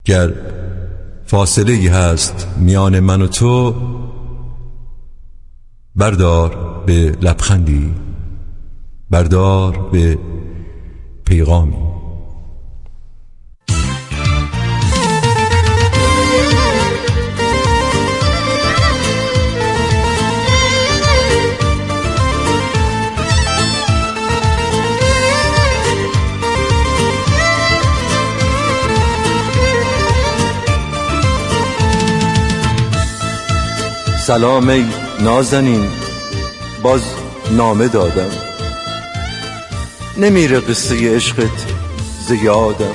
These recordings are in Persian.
گر فاصله ای هست میان من و تو، بردار به لبخندی، بردار به پیغامی. سلام ای نازنین، باز نامه دادم، نمیره قصه عشقت زیادم.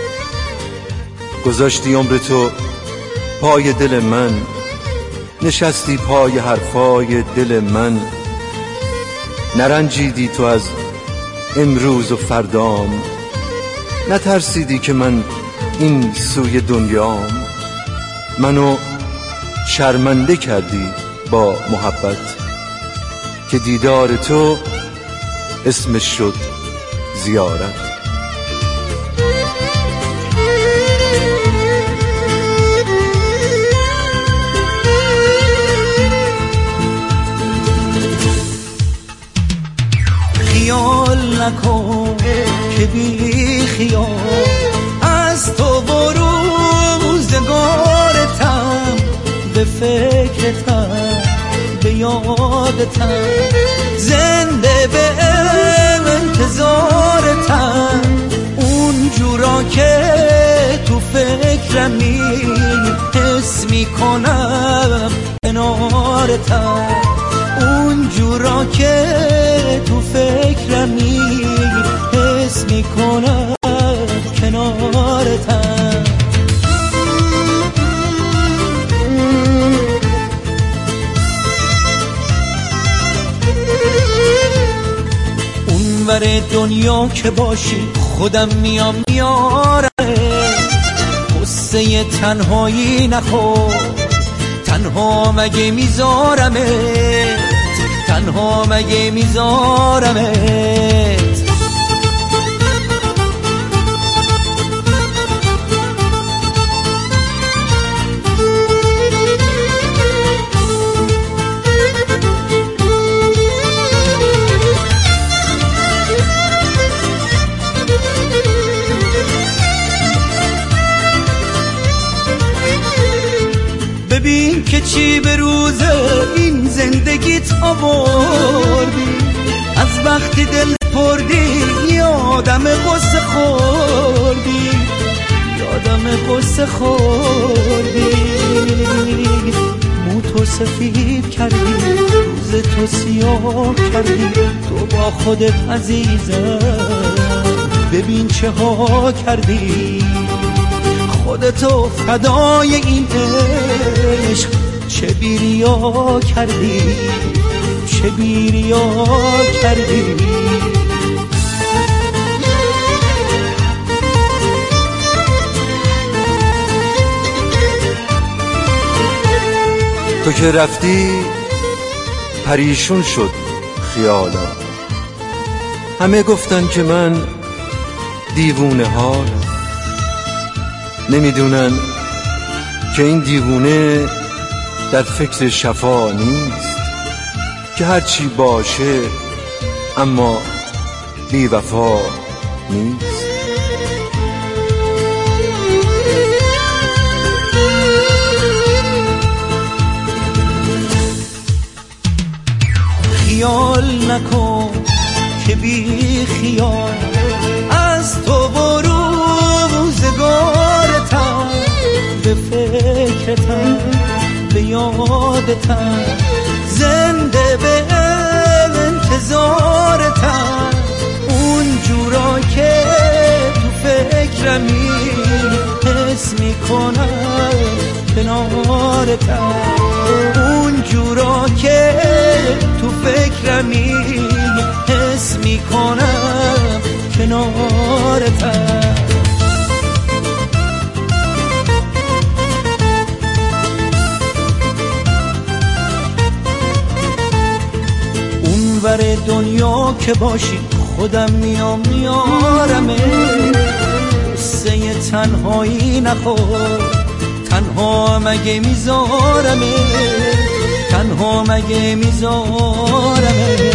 گذاشتی عمر تو پای دل من، نشستی پای حرفای دل من، نرنجیدی تو از امروز و فردام، نترسیدی که من این سوی دنیام. منو شرمنده کردی با محبت که دیدار تو اسمش شد زیارت. خیال نکن که بی خیال از تو و روزگارتم، به فکرتم به یادتم، زنده به انتظارتم. اون جورا که تو فکرمی حس میکنم کنارتم، اون جورا که تو فکرمی حس میکنم کنارتم. اونور دنیا که باشی خودم میام میارم، قصه تنهایی نخور، تنها مگه میذارمت، تنها مگه میذارمت. ببین که چی به روزه این زندگیت آوردی، از وقتی دل پردی یادم قصه خوردی، یادم قصه خوردی. مو تو سفید کردی، روز تو سیاه کردی، تو با خودت عزیزم ببین چه ها کردی. خودتو فدای این عشق چه بیریا کردی، چه بیریا کردی. تو که رفتی پریشون شد خیالم، همه گفتن که من دیوونه حالم، نمیدونن که این دیوونه در فکر شفا نیست، که هرچی باشه اما بی وفا نیست. خیال نکن که بی خیال از تو و روزگارتم، به فکرتم به یادتم، زنده به انتظارتم. اون جورا که تو فکرمی حس میکنم کنارتم، اون جورا که تو فکرمی حس میکنم کنارتم. اونور دنیا که باشی خودم میام میارمت، قصه تنهایی نخور. تنها مگه میذارمه، تنها مگه میذارمه.